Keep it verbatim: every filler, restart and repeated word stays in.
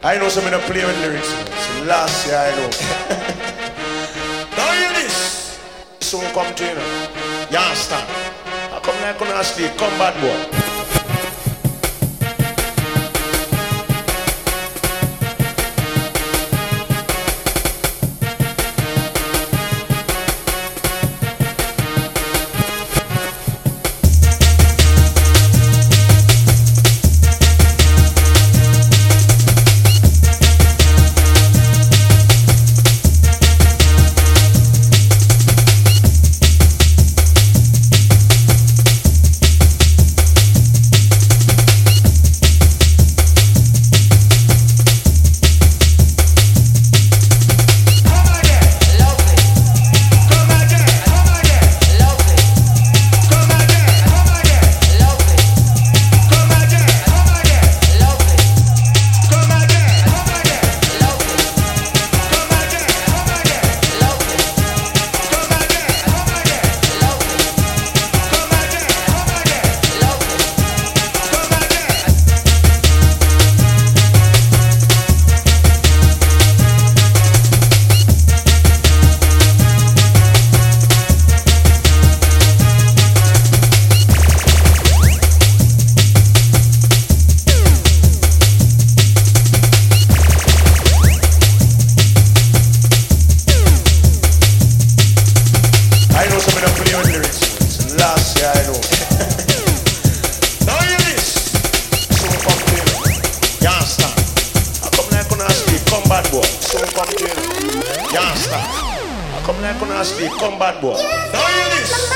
I know some of them play with lyrics. So last year I know. Now hear this. Soon come to you know. You understand? I come like on sleep. Come bad boy. Come like on sleep, come bad boy. Now hear this.